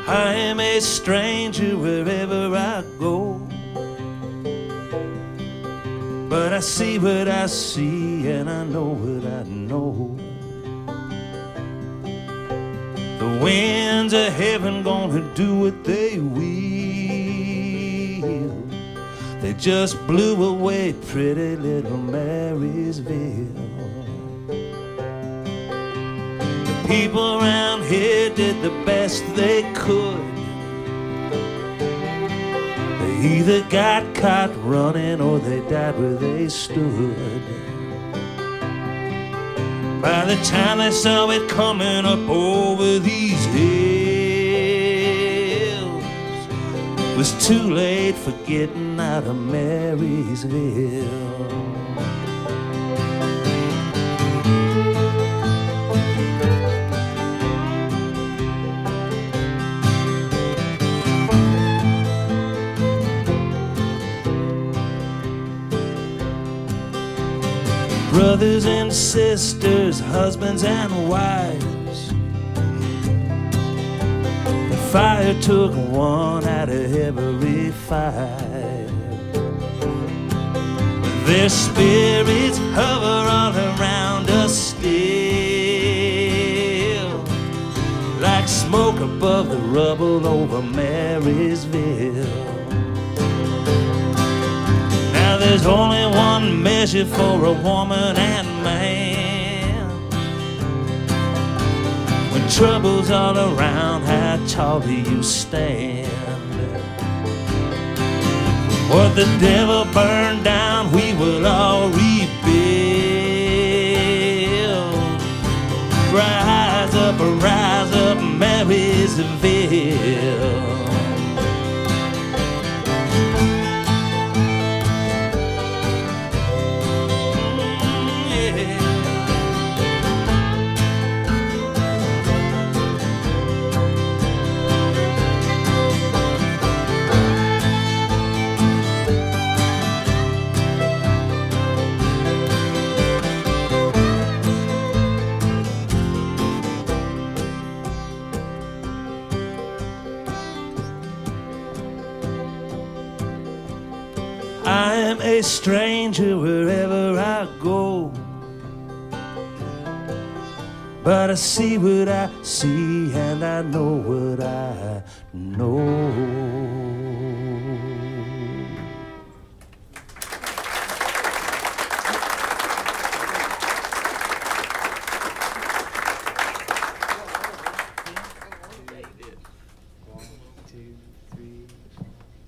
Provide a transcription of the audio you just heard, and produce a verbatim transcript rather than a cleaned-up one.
I am a stranger wherever I go, but I see what I see and I know what I know. The winds of heaven gonna do what they will. They just blew away pretty little Marysville. The people around here did the best they could. They either got caught running or they died where they stood. By the time they saw it coming up over these hills, it was too late for getting out of Marysville. Brothers and sisters, husbands and wives, the fire took one out of every five. Their spirits hover all around us still, like smoke above the rubble over Marysville. Now there's only one measure for a woman and man. When trouble's all around, how tall do you stand? What the devil burned down, we will all rebuild. Rise up, rise up, Marysville. I am a stranger wherever I go, but I see what I see and I know what I know.